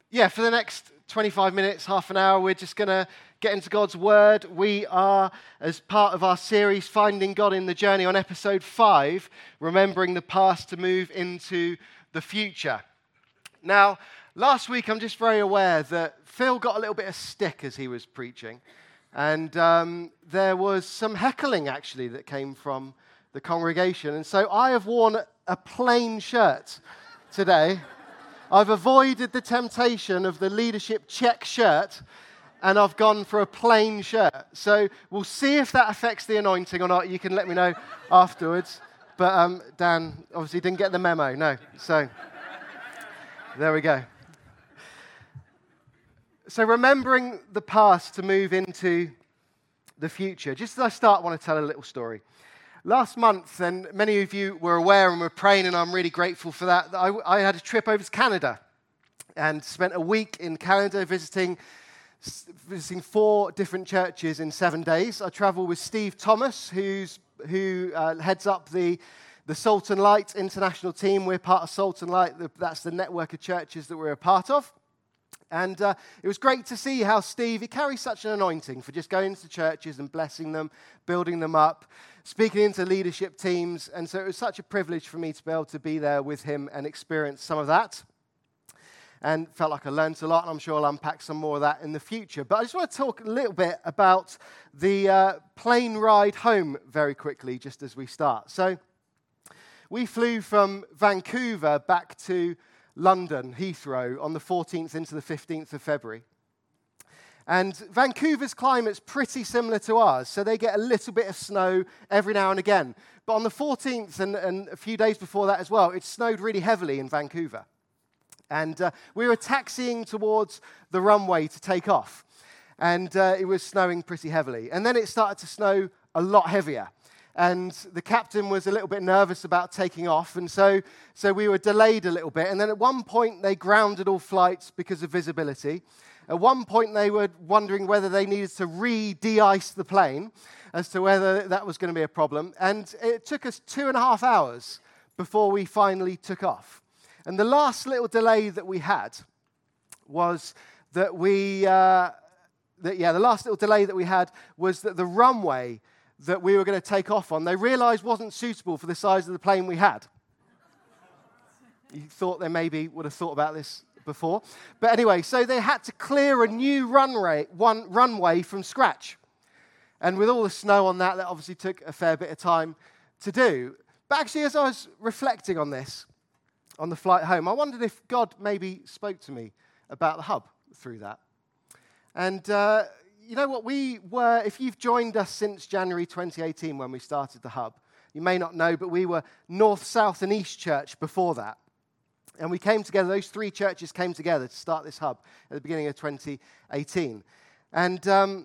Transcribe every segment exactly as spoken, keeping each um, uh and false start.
yeah, for the next twenty-five minutes, half an hour, we're just going to get into God's Word. We are, as part of our series, Finding God in the Journey, on episode five, remembering the past to move into the future. Now, last week, I'm just very aware that Phil got a little bit of stick as he was preaching, and um, there was some heckling, actually, that came from the congregation, and so I have worn a plain shirt today. I've avoided the temptation of the leadership check shirt, and I've gone for a plain shirt. So we'll see if that affects the anointing or not. You can let me know afterwards. But um, Dan obviously didn't get the memo, no. So there we go. So remembering the past to move into the future. Just as I start, I want to tell a little story. Last month, and many of you were aware and were praying, and I'm really grateful for that, I, I had a trip over to Canada and spent a week in Canada visiting, visiting four different churches in seven days. I travelled with Steve Thomas, who's, who uh, heads up the, the Salt and Light International team. We're part of Salt and Light. That's the network of churches that we're a part of. And uh, it was great to see how Steve, he carries such an anointing for just going into churches and blessing them, building them up, speaking into leadership teams. And so it was such a privilege for me to be able to be there with him and experience some of that. And felt like I learned a lot, and I'm sure I'll unpack some more of that in the future. But I just want to talk a little bit about the uh, plane ride home very quickly, just as we start. So we flew from Vancouver back to London, Heathrow, on the fourteenth into the fifteenth of February. And Vancouver's climate's pretty similar to ours, so they get a little bit of snow every now and again. But on the fourteenth and, and a few days before that as well, it snowed really heavily in Vancouver. And uh, we were taxiing towards the runway to take off, and uh, it was snowing pretty heavily. And then it started to snow a lot heavier. And the captain was a little bit nervous about taking off, and so, so we were delayed a little bit. And then at one point, they grounded all flights because of visibility. At one point, they were wondering whether they needed to re-de-ice the plane as to whether that was going to be a problem. And it took us two and a half hours before we finally took off. And the last little delay that we had was that we, uh, that, yeah, the last little delay that we had was that the runway that we were going to take off on, they realized wasn't suitable for the size of the plane we had. You thought they maybe would have thought about this before. But anyway, so they had to clear a new runway, one runway from scratch. And with all the snow on that, that obviously took a fair bit of time to do. But actually, as I was reflecting on this, on the flight home, I wondered if God maybe spoke to me about the hub through that. And uh, you know what, we were, if you've joined us since January twenty eighteen when we started the hub, you may not know, but we were North, South, and East Church before that. And we came together, those three churches came together to start this hub at the beginning of twenty eighteen. And um,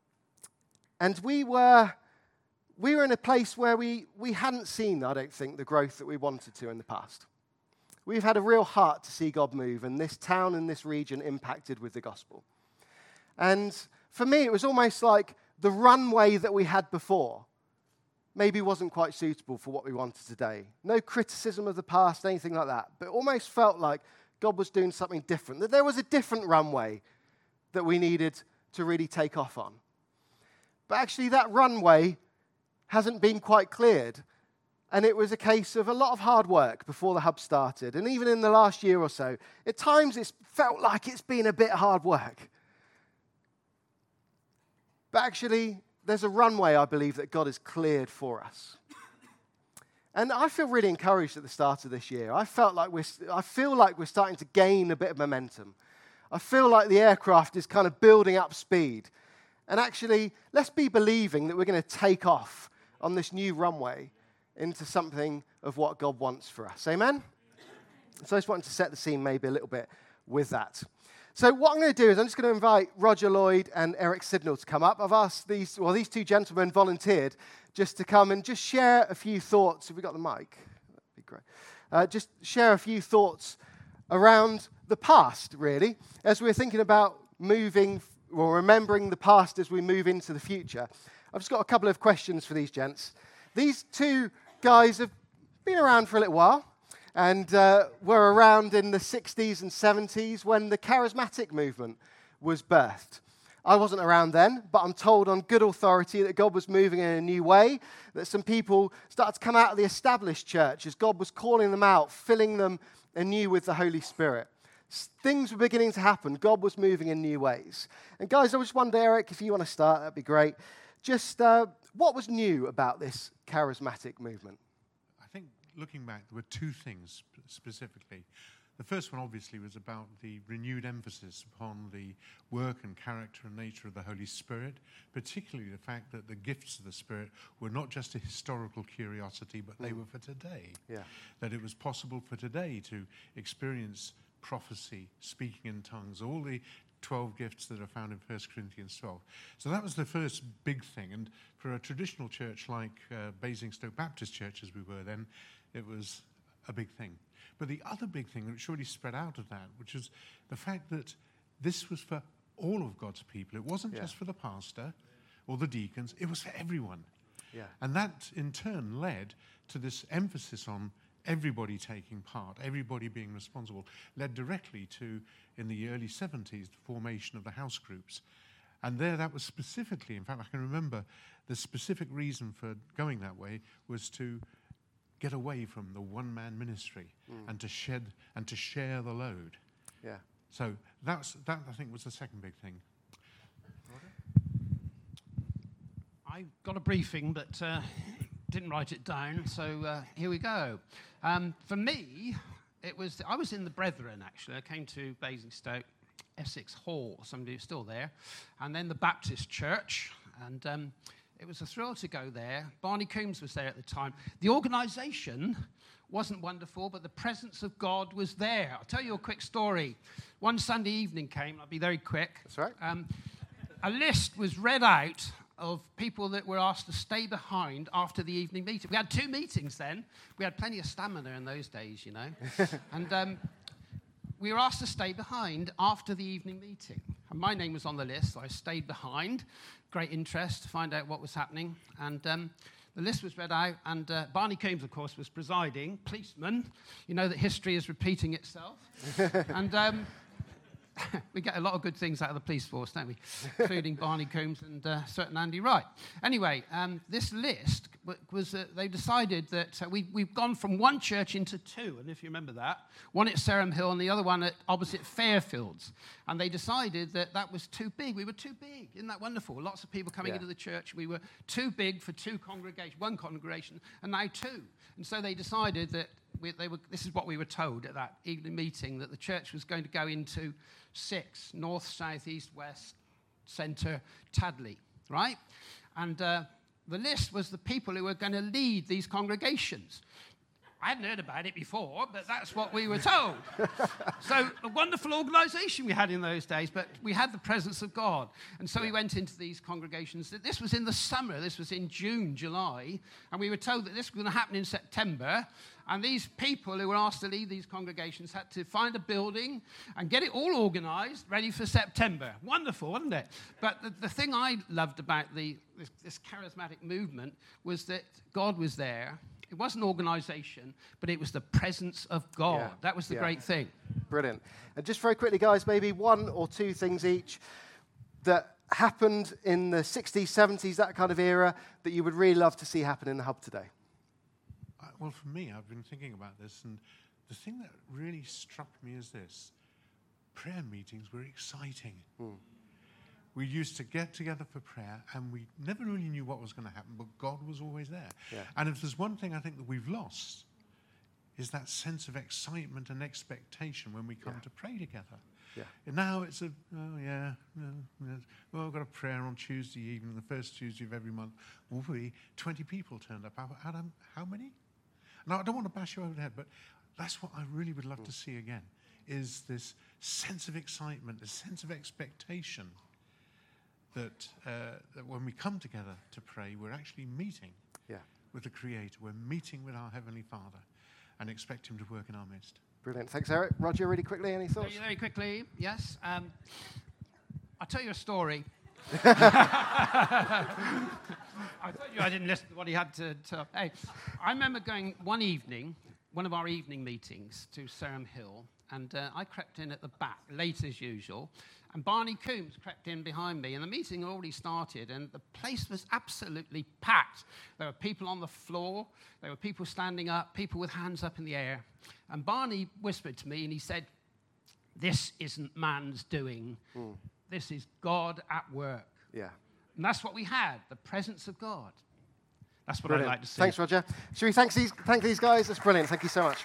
and we were we were in a place where we, we hadn't seen, I don't think, the growth that we wanted to in the past. We've had a real heart to see God move, and this town and this region impacted with the gospel. And for me, it was almost like the runway that we had before maybe wasn't quite suitable for what we wanted today. No criticism of the past, anything like that. But it almost felt like God was doing something different, that there was a different runway that we needed to really take off on. But actually, that runway hasn't been quite cleared. And it was a case of a lot of hard work before the hub started. And even in the last year or so, at times it's felt like it's been a bit hard work. But actually, there's a runway, I believe, that God has cleared for us. And I feel really encouraged at the start of this year. I felt like we're, I feel like we're starting to gain a bit of momentum. I feel like the aircraft is kind of building up speed. And actually, let's be believing that we're going to take off on this new runway into something of what God wants for us. Amen? So I just wanted to set the scene maybe a little bit with that. So what I'm going to do is I'm just going to invite Roger Lloyd and Eric Sidnall to come up. I've asked these, well, these two gentlemen volunteered just to come and just share a few thoughts. Have we got the mic? That'd be great. Uh, just share a few thoughts around the past, really, as we're thinking about moving or remembering the past as we move into the future. I've just got a couple of questions for these gents. These two guys have been around for a little while. and uh, were around in the sixties and seventies when the charismatic movement was birthed. I wasn't around then, but I'm told on good authority that God was moving in a new way, that some people started to come out of the established church as God was calling them out, filling them anew with the Holy Spirit. Things were beginning to happen. God was moving in new ways. And guys, I just wonder, Eric, if you want to start, that'd be great. Just uh, what was new about this charismatic movement? I think looking back, there were two things specifically. The first one, obviously, was about the renewed emphasis upon the work and character and nature of the Holy Spirit, particularly the fact that the gifts of the Spirit were not just a historical curiosity, but they mm. were for today. Yeah. That it was possible for today to experience prophecy, speaking in tongues, all the twelve gifts that are found in First Corinthians twelve. So that was the first big thing. And for a traditional church like uh, Basingstoke Baptist Church, as we were then, it was a big thing. But the other big thing, which really spread out of that, which was the fact that this was for all of God's people. It wasn't yeah. just for the pastor or the deacons. It was for everyone. Yeah. And that, in turn, led to this emphasis on everybody taking part, everybody being responsible, led directly to, in the early seventies, the formation of the house groups. And there that was specifically, in fact, I can remember the specific reason for going that way was to get away from the one-man ministry mm. and to shed and to share the load. Yeah. So that's that I think was the second big thing. I got a briefing, but uh, didn't write it down. So uh, here we go. Um, for me, it was I was in the Brethren actually. I came to Basingstoke, Essex Hall. Somebody who's still there, and then the Baptist Church, and. Um, It was a thrill to go there. Barney Coombs was there at the time. The organisation wasn't wonderful, but the presence of God was there. I'll tell you a quick story. One Sunday evening came, I'll be very quick. That's right. Um, a list was read out of people that were asked to stay behind after the evening meeting. We had two meetings then. We had plenty of stamina in those days, you know. and um, we were asked to stay behind after the evening meeting. And my name was on the list, so I stayed behind. Great interest to find out what was happening. And um, the list was read out, and uh, Barney Coombs, of course, was presiding, policeman. You know that history is repeating itself. and um, we get a lot of good things out of the police force, don't we? Including Barney Coombs and uh, certain Andy Wright. Anyway, um, this list was, uh, they decided that uh, we, we've gone from one church into two, and if you remember that, one at Sarum Hill and the other one at opposite Fairfields. And they decided that that was too big. We were too big. Isn't that wonderful? Lots of people coming yeah. into the church. We were too big for two congregations, one congregation, and now two. And so they decided that we, they were, this is what we were told at that evening meeting, that the church was going to go into six, north, south, east, west, centre, Tadley, right? And uh, the list was the people who were going to lead these congregations. I hadn't heard about it before, but that's what we were told. So a wonderful organisation we had in those days, but we had the presence of God. And so yeah. we went into these congregations. This was in the summer. This was in June, July. And we were told that this was going to happen in September. And these people who were asked to lead these congregations had to find a building and get it all organised, ready for September. Wonderful, wasn't it? But the, the thing I loved about the, this, this charismatic movement was that God was there. It wasn't organisation, but it was the presence of God. Yeah. That was the yeah. great thing. Brilliant. And just very quickly, guys, maybe one or two things each that happened in the sixties, seventies, that kind of era, that you would really love to see happen in the Hub today. Uh, well, for me, I've been thinking about this, and the thing that really struck me is this. Prayer meetings were exciting. Hmm. We used to get together for prayer, and we never really knew what was going to happen, but God was always there. Yeah. And if there's one thing I think that we've lost, is that sense of excitement and expectation when we come yeah. to pray together. Yeah. And now it's a, oh yeah, well, we've got a prayer on Tuesday evening, the first Tuesday of every month. Well, we, twenty people turned up. Adam, how many? Now, I don't want to bash you over the head, but that's what I really would love mm. to see again, is this sense of excitement, this sense of expectation. That, uh, that when we come together to pray, we're actually meeting yeah. with the Creator. We're meeting with our Heavenly Father and expect Him to work in our midst. Brilliant. Thanks, Eric. Roger, really quickly, any thoughts? Very, very quickly, yes. Um, I'll tell you a story. I told you I didn't listen to what he had to tell. Hey, I remember going one evening, one of our evening meetings to Surham Hill, and uh, I crept in at the back, late as usual, and Barney Coombs crept in behind me, and the meeting had already started, and the place was absolutely packed. There were people on the floor, there were people standing up, people with hands up in the air, and Barney whispered to me, and he said, "This isn't man's doing. Mm. This is God at work." Yeah. And that's what we had, the presence of God. That's what Brilliant. I'd like to see. Thanks, Roger. Should we thank these, thank these guys? That's brilliant. Thank you so much.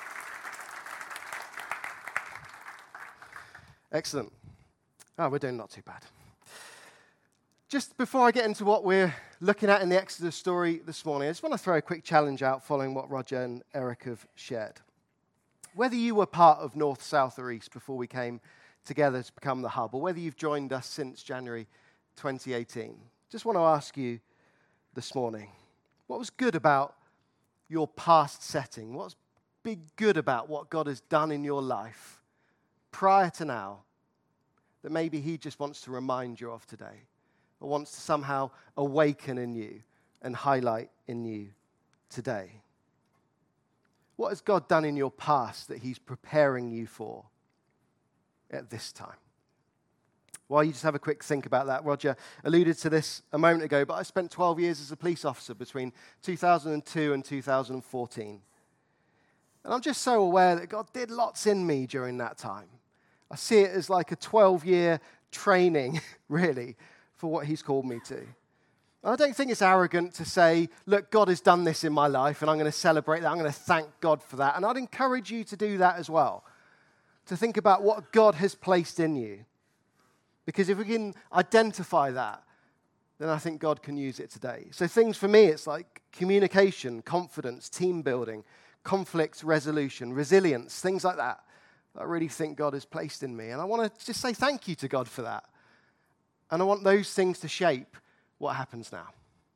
Excellent. Oh, we're doing not too bad. Just before I get into what we're looking at in the Exodus story this morning, I just want to throw a quick challenge out following what Roger and Eric have shared. Whether you were part of North, South, or East before we came together to become the hub, or whether you've joined us since January twenty eighteen, just want to ask you this morning, what was good about your past setting? What's been good about what God has done in your life prior to now that maybe he just wants to remind you of today, or wants to somehow awaken in you and highlight in you today? What has God done in your past that he's preparing you for at this time? While you just have a quick think about that, Roger alluded to this a moment ago, but I spent twelve years as a police officer between two thousand two and two thousand fourteen. And I'm just so aware that God did lots in me during that time. I see it as like a twelve-year training, really, for what he's called me to. And I don't think it's arrogant to say, look, God has done this in my life, and I'm going to celebrate that. I'm going to thank God for that. And I'd encourage you to do that as well, to think about what God has placed in you. Because if we can identify that, then I think God can use it today. So things for me, it's like communication, confidence, team building, conflict resolution, resilience, things like that. I really think God has placed in me. And I want to just say thank you to God for that. And I want those things to shape what happens now.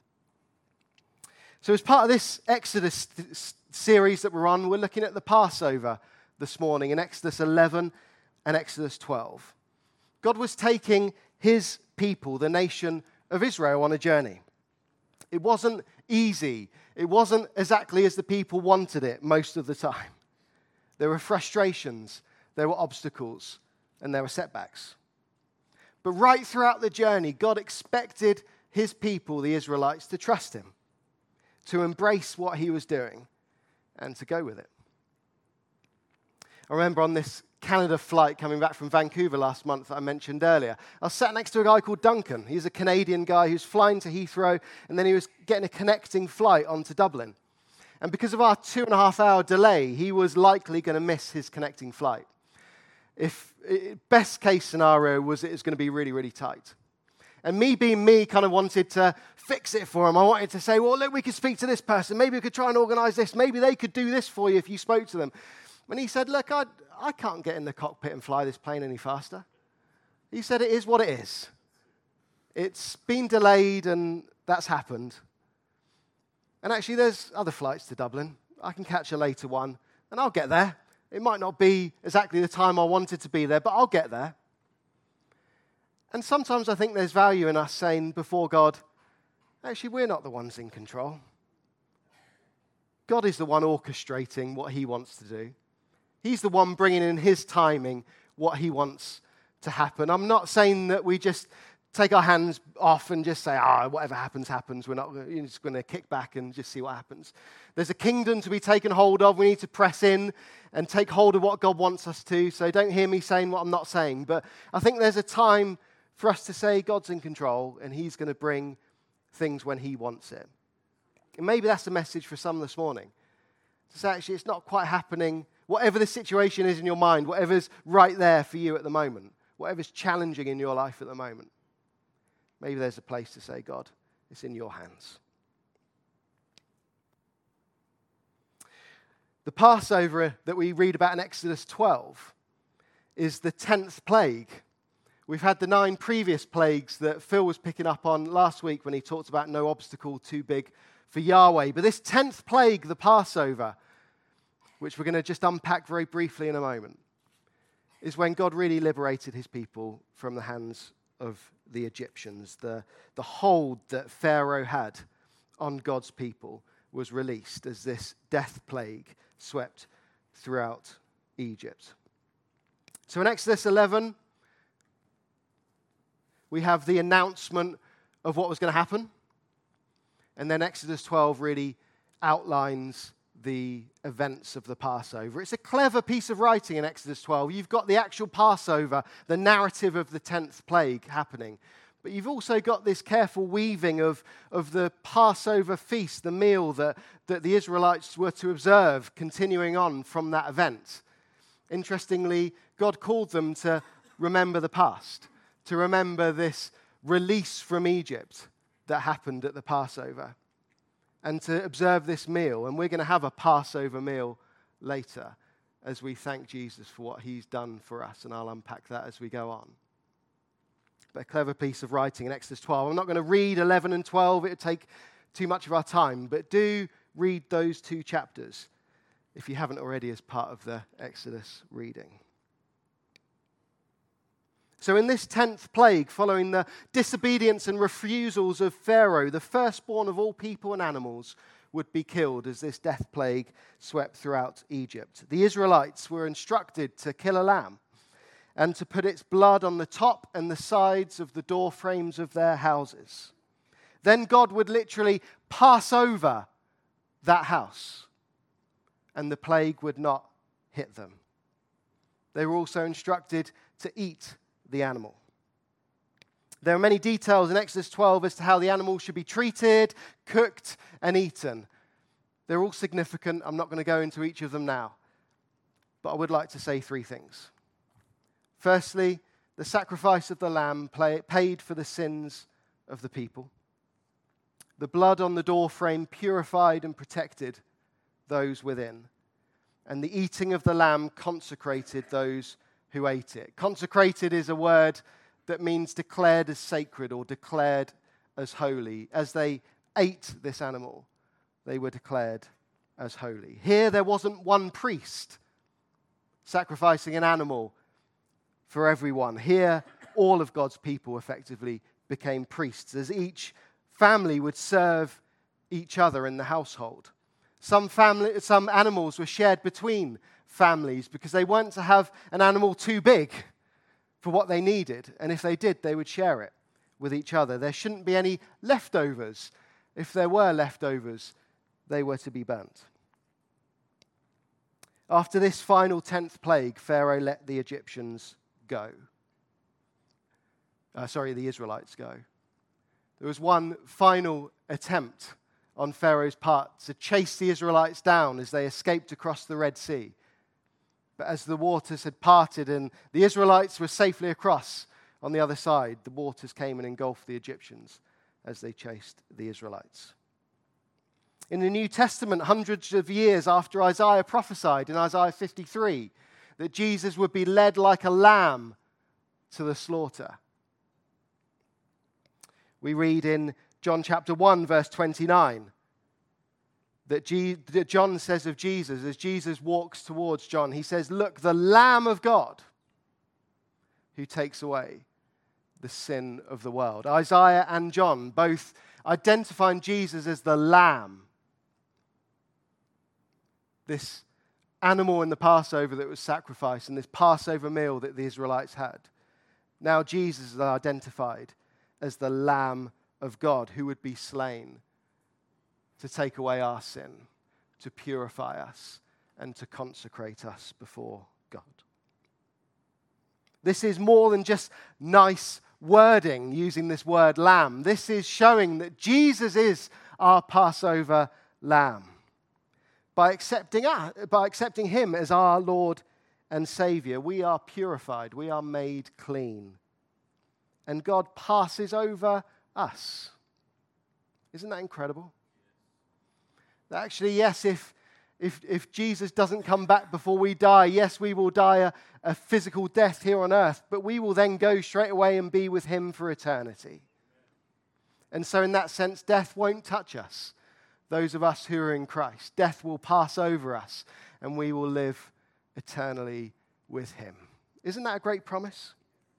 So as part of this Exodus series that we're on, we're looking at the Passover this morning in Exodus eleven and Exodus twelve. God was taking his people, the nation of Israel, on a journey. It wasn't easy. It wasn't exactly as the people wanted it most of the time. There were frustrations, there were obstacles, and there were setbacks. But right throughout the journey, God expected his people, the Israelites, to trust him, to embrace what he was doing, and to go with it. I remember on this Canada flight coming back from Vancouver last month that I mentioned earlier, I was sat next to a guy called Duncan. He's a Canadian guy who's flying to Heathrow, and then he was getting a connecting flight onto Dublin. And because of our two and a half hour delay, he was likely going to miss his connecting flight. If best case scenario was it was going to be really, really tight. And me being me kind of wanted to fix it for him. I wanted to say, well, look, we could speak to this person. Maybe we could try and organize this. Maybe they could do this for you if you spoke to them. And he said, look, I, I can't get in the cockpit and fly this plane any faster. He said, it is what it is. It's been delayed and that's happened. And actually, there's other flights to Dublin. I can catch a later one, and I'll get there. It might not be exactly the time I wanted to be there, but I'll get there. And sometimes I think there's value in us saying before God, actually, we're not the ones in control. God is the one orchestrating what he wants to do. He's the one bringing in his timing what he wants to happen. I'm not saying that we just take our hands off and just say, ah, oh, whatever happens, happens. We're not You're just going to kick back and just see what happens. There's a kingdom to be taken hold of. We need to press in and take hold of what God wants us to. So don't hear me saying what I'm not saying. But I think there's a time for us to say God's in control and he's going to bring things when he wants it. And maybe that's the message for some this morning. To say, actually, it's not quite happening. Whatever the situation is in your mind, whatever's right there for you at the moment, whatever's challenging in your life at the moment, maybe there's a place to say, God, it's in your hands. The Passover that we read about in Exodus twelve is the tenth plague. We've had the nine previous plagues that Phil was picking up on last week when he talked about no obstacle too big for Yahweh. But this tenth plague, the Passover, which we're going to just unpack very briefly in a moment, is when God really liberated his people from the hands of the Egyptians. The, the hold that Pharaoh had on God's people was released as this death plague swept throughout Egypt. So in Exodus eleven, we have the announcement of what was going to happen. And then Exodus twelve really outlines the events of the Passover. It's a clever piece of writing in Exodus twelve. You've got the actual Passover, the narrative of the tenth plague happening. But you've also got this careful weaving of, of the Passover feast, the meal that, that the Israelites were to observe, continuing on from that event. Interestingly, God called them to remember the past, to remember this release from Egypt that happened at the Passover, and to observe this meal. And we're going to have a Passover meal later as we thank Jesus for what he's done for us, and I'll unpack that as we go on. But a clever piece of writing in Exodus twelve. I'm not going to read eleven and twelve. It would take too much of our time. But do read those two chapters if you haven't already as part of the Exodus reading. So in this tenth plague, following the disobedience and refusals of Pharaoh, the firstborn of all people and animals would be killed as this death plague swept throughout Egypt. The Israelites were instructed to kill a lamb and to put its blood on the top and the sides of the door frames of their houses. Then God would literally pass over that house, and the plague would not hit them. They were also instructed to eat the animal. There are many details in Exodus twelve as to how the animal should be treated, cooked, and eaten. They're all significant. I'm not going to go into each of them now, but I would like to say three things. Firstly, the sacrifice of the lamb paid for the sins of the people. The blood on the doorframe purified and protected those within. And the eating of the lamb consecrated those who ate it. Consecrated is a word that means declared as sacred or declared as holy. As they ate this animal, they were declared as holy. Here there wasn't one priest sacrificing an animal for everyone. Here, all of God's people effectively became priests, as each family would serve each other in the household. Some family, some animals were shared between families because they weren't to have an animal too big for what they needed, and if they did, they would share it with each other. There shouldn't be any leftovers. If there were leftovers, they were to be burnt. After this final tenth plague, Pharaoh let the Egyptians go. Uh, sorry, the Israelites go. There was one final attempt on Pharaoh's part to chase the Israelites down as they escaped across the Red Sea. But as the waters had parted and the Israelites were safely across on the other side, the waters came and engulfed the Egyptians as they chased the Israelites. In the New Testament, hundreds of years after Isaiah prophesied in Isaiah fifty-three, that Jesus would be led like a lamb to the slaughter. We read in John chapter one, verse twenty-nine, that, G- that John says of Jesus, as Jesus walks towards John, he says, "Look, the Lamb of God who takes away the sin of the world." Isaiah and John both identifying Jesus as the Lamb. This animal in the Passover that was sacrificed and this Passover meal that the Israelites had. Now Jesus is identified as the Lamb of God who would be slain to take away our sin, to purify us, and to consecrate us before God. This is more than just nice wording using this word lamb. This is showing that Jesus is our Passover lamb. By accepting, by accepting him as our Lord and Savior, we are purified, we are made clean. And God passes over us. Isn't that incredible? That actually, yes, if, if, if Jesus doesn't come back before we die, yes, we will die a, a physical death here on earth, but we will then go straight away and be with him for eternity. And so in that sense, death won't touch us. Those of us who are in Christ, death will pass over us and we will live eternally with him. Isn't that a great promise?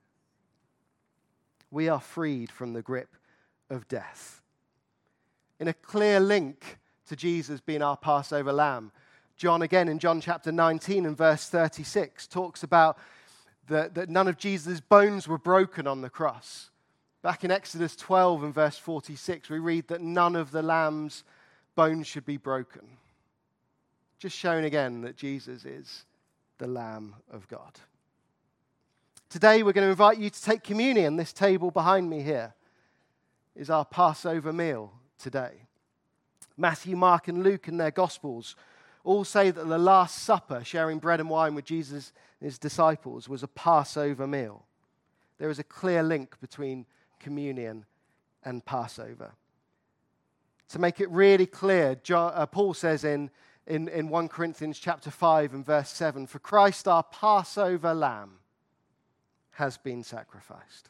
We are freed from the grip of death. In a clear link to Jesus being our Passover lamb, John, again, in John chapter nineteen and verse thirty-six, talks about that, that none of Jesus' bones were broken on the cross. Back in Exodus twelve and verse forty-six, we read that none of the lamb's bones should be broken. Just showing again that Jesus is the Lamb of God. Today we're going to invite you to take communion. This table behind me here is our Passover meal today. Matthew, Mark, and Luke in their Gospels all say that the Last Supper, sharing bread and wine with Jesus and his disciples, was a Passover meal. There is a clear link between communion and Passover. To make it really clear, John, uh, Paul says in, in, in First Corinthians chapter five and verse seven, "For Christ our Passover lamb has been sacrificed."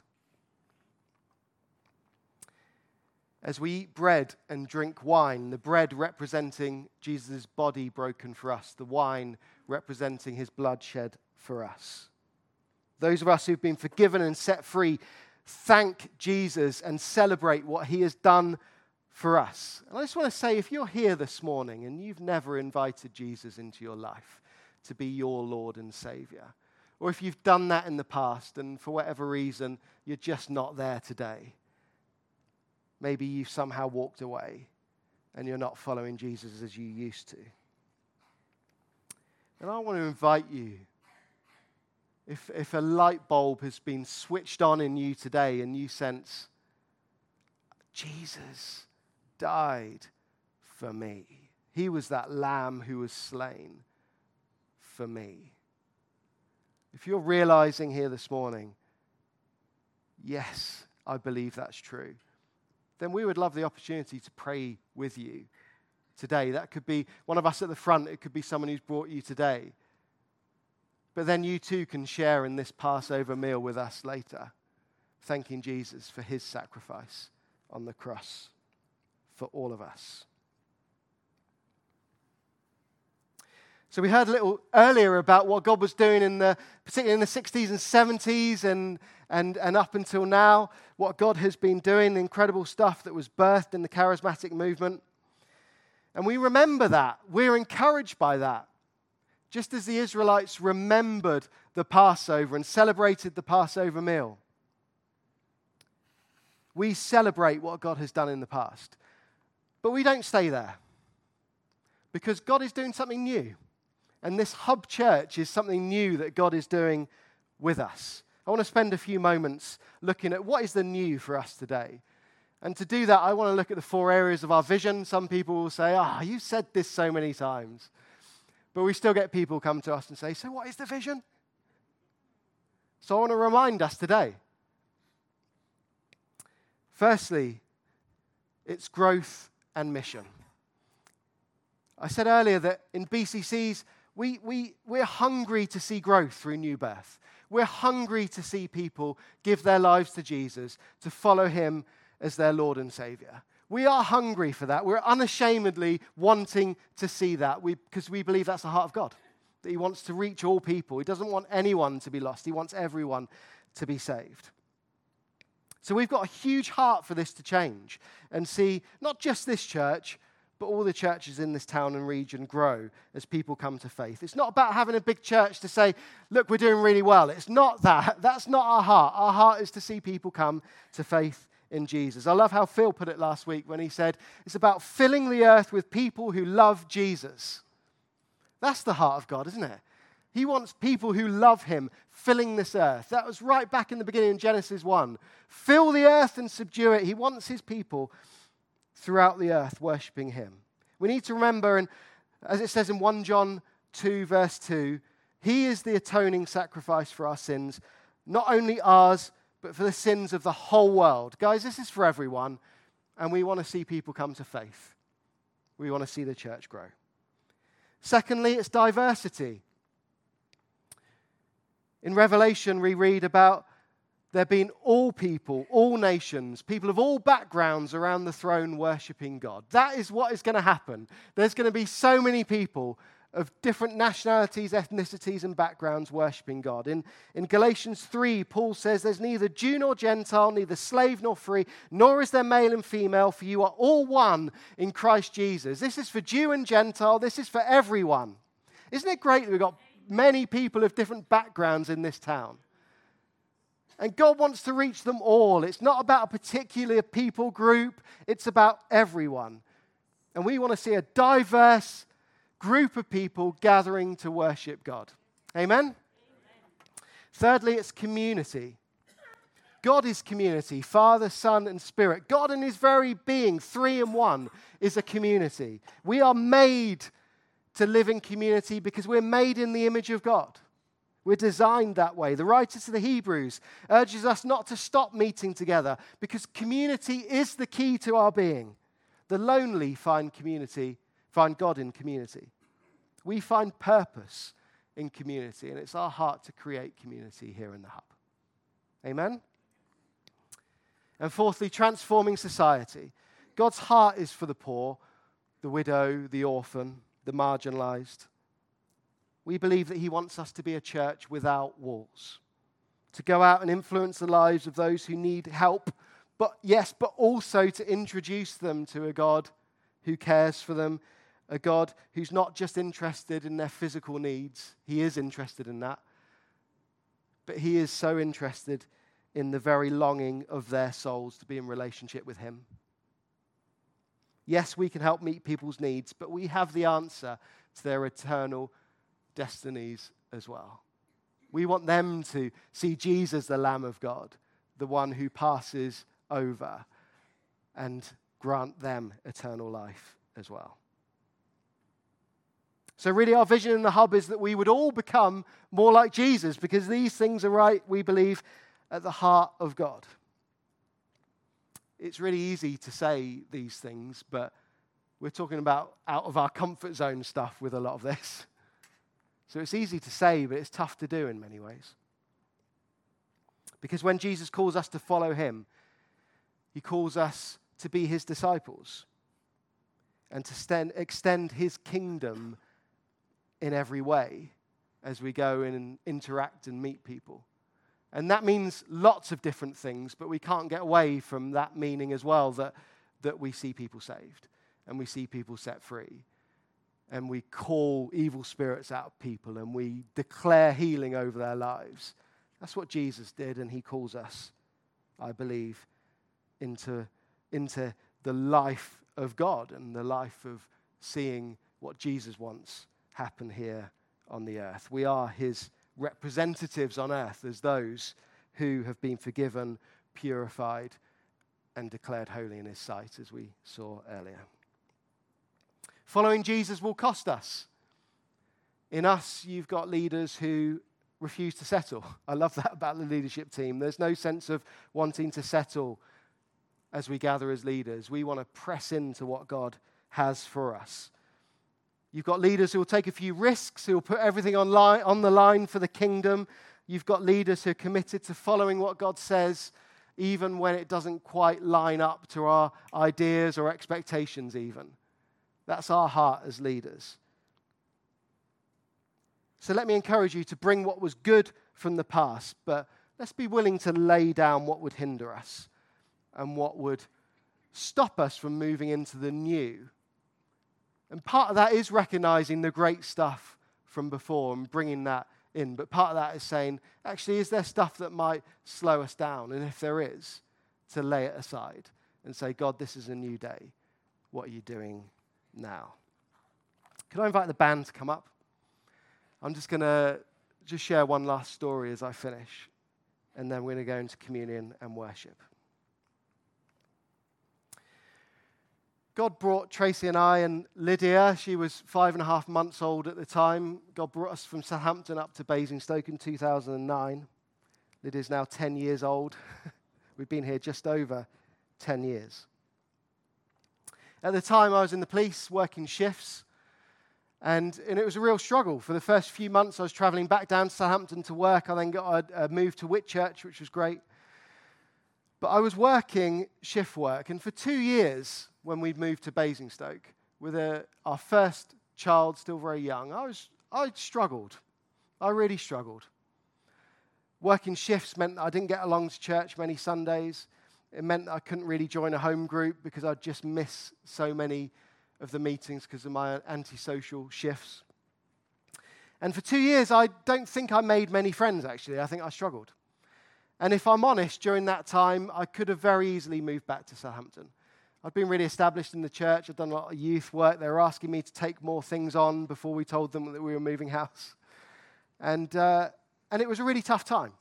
As we eat bread and drink wine, the bread representing Jesus' body broken for us, the wine representing his blood shed for us. Those of us who've been forgiven and set free thank Jesus and celebrate what he has done for us. And I just want to say, if you're here this morning and you've never invited Jesus into your life to be your Lord and Savior, or if you've done that in the past and for whatever reason you're just not there today, maybe you've somehow walked away and you're not following Jesus as you used to. And I want to invite you, if, if a light bulb has been switched on in you today and you sense, Jesus died for me. He was that lamb who was slain for me. If you're realizing here this morning, yes, I believe that's true, then we would love the opportunity to pray with you today. That could be one of us at the front. It could be someone who's brought you today. But then you too can share in this Passover meal with us later, thanking Jesus for his sacrifice on the cross for all of us. So we heard a little earlier about what God was doing in the, particularly in the sixties and seventies and, and, and up until now, what God has been doing, the incredible stuff that was birthed in the charismatic movement. And we remember that. We're encouraged by that. Just as the Israelites remembered the Passover and celebrated the Passover meal, we celebrate what God has done in the past. But we don't stay there, because God is doing something new. And this hub church is something new that God is doing with us. I want to spend a few moments looking at what is the new for us today. And to do that, I want to look at the four areas of our vision. Some people will say, ah, oh, you've said this so many times. But we still get people come to us and say, so what is the vision? So I want to remind us today. Firstly, it's growth and mission. I said earlier that in B C Cs, we, we, we're hungry to see growth through new birth. We're hungry to see people give their lives to Jesus, to follow him as their Lord and Savior. We are hungry for that. We're unashamedly wanting to see that we, because we believe that's the heart of God, that he wants to reach all people. He doesn't want anyone to be lost. He wants everyone to be saved. So we've got a huge heart for this to change and see not just this church, but all the churches in this town and region grow as people come to faith. It's not about having a big church to say, look, we're doing really well. It's not that. That's not our heart. Our heart is to see people come to faith in Jesus. I love how Phil put it last week when he said, it's about filling the earth with people who love Jesus. That's the heart of God, isn't it? He wants people who love him filling this earth. That was right back in the beginning in Genesis one. Fill the earth and subdue it. He wants his people throughout the earth worshipping him. We need to remember, and as it says in First John two, verse two, he is the atoning sacrifice for our sins, not only ours, but for the sins of the whole world. Guys, this is for everyone, and we want to see people come to faith. We want to see the church grow. Secondly, it's diversity. In Revelation, we read about there being all people, all nations, people of all backgrounds around the throne worshipping God. That is what is going to happen. There's going to be so many people of different nationalities, ethnicities, and backgrounds worshipping God. In, in Galatians three, Paul says, there's neither Jew nor Gentile, neither slave nor free, nor is there male and female, for you are all one in Christ Jesus. This is for Jew and Gentile. This is for everyone. Isn't it great that we've got many people of different backgrounds in this town? And God wants to reach them all. It's not about a particular people group. It's about everyone. And we want to see a diverse group of people gathering to worship God. Amen? Amen? Thirdly, it's community. God is community, Father, Son, and Spirit. God in his very being, three in one, is a community. We are made to live in community because we're made in the image of God. We're designed that way. The writer to the Hebrews urges us not to stop meeting together because community is the key to our being. The lonely find community, find God in community. We find purpose in community, and it's our heart to create community here in the Hub. Amen? And fourthly, transforming society. God's heart is for the poor, the widow, the orphan, the marginalized. We believe that he wants us to be a church without walls, to go out and influence the lives of those who need help, but yes, but also to introduce them to a God who cares for them, a God who's not just interested in their physical needs. He is interested in that, but he is so interested in the very longing of their souls to be in relationship with him. Yes, we can help meet people's needs, but we have the answer to their eternal destinies as well. We want them to see Jesus, the Lamb of God, the one who passes over, and grant them eternal life as well. So really our vision in the Hub is that we would all become more like Jesus, because these things are right, we believe, at the heart of God. It's really easy to say these things, but we're talking about out of our comfort zone stuff with a lot of this. So it's easy to say, but it's tough to do in many ways. Because when Jesus calls us to follow him, he calls us to be his disciples and to stand, extend his kingdom in every way as we go in and interact and meet people. And that means lots of different things, but we can't get away from that meaning as well, that, that we see people saved and we see people set free. And we call evil spirits out of people and we declare healing over their lives. That's what Jesus did, and he calls us, I believe, into, into the life of God and the life of seeing what Jesus wants happen here on the earth. We are his representatives on earth as those who have been forgiven, purified, and declared holy in his sight, as we saw earlier. Following Jesus will cost us. In us, you've got leaders who refuse to settle. I love that about the leadership team. There's no sense of wanting to settle as we gather as leaders. We want to press into what God has for us. You've got leaders who will take a few risks, who will put everything on, line, on the line for the kingdom. You've got leaders who are committed to following what God says, even when it doesn't quite line up to our ideas or expectations even. That's our heart as leaders. So let me encourage you to bring what was good from the past, but let's be willing to lay down what would hinder us and what would stop us from moving into the new. And part of that is recognizing the great stuff from before and bringing that in. But part of that is saying, actually, is there stuff that might slow us down? And if there is, to lay it aside and say, God, this is a new day. What are you doing now? Can I invite the band to come up? I'm just going to just share one last story as I finish. And then we're going to go into communion and worship. God brought Tracy and I and Lydia. She was five and a half months old at the time. God brought us from Southampton up to Basingstoke in two thousand nine. Lydia's now ten years old. We've been here just over ten years. At the time, I was in the police working shifts, and, and it was a real struggle. For the first few months, I was travelling back down to Southampton to work. I then got a, a move to Whitchurch, which was great. But I was working shift work, and for two years, when we moved to Basingstoke, with a, our first child, still very young, I was I struggled. I really struggled. Working shifts meant that I didn't get along to church many Sundays. It meant that I couldn't really join a home group because I'd just miss so many of the meetings because of my antisocial shifts. And for two years, I don't think I made many friends, actually. I think I struggled. And if I'm honest, during that time, I could have very easily moved back to Southampton. I'd been really established in the church. I'd done a lot of youth work. They were asking me to take more things on before we told them that we were moving house. And, uh, and it was a really tough time.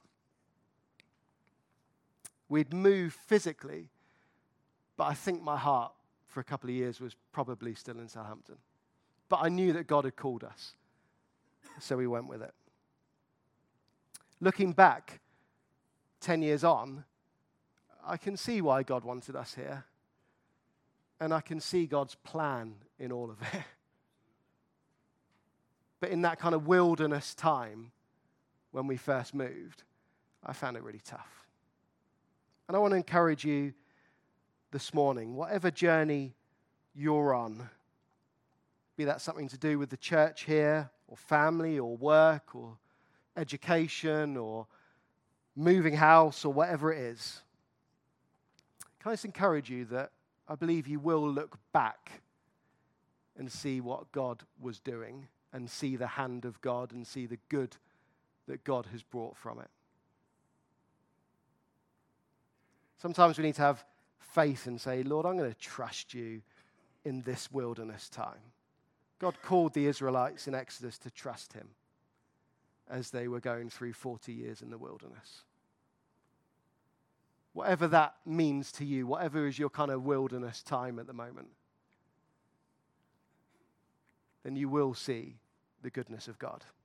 We'd moved physically, but I think my heart for a couple of years was probably still in Southampton. But I knew that God had called us, so we went with it. Looking back, ten years on, I can see why God wanted us here. And I can see God's plan in all of it. But in that kind of wilderness time, when we first moved, I found it really tough. And I want to encourage you this morning, whatever journey you're on, be that something to do with the church here, or family, or work, or education, or moving house, or whatever it is, can I just encourage you that I believe you will look back and see what God was doing, and see the hand of God, and see the good that God has brought from it. Sometimes we need to have faith and say, Lord, I'm going to trust you in this wilderness time. God called the Israelites in Exodus to trust him as they were going through forty years in the wilderness. Whatever that means to you, whatever is your kind of wilderness time at the moment, then you will see the goodness of God.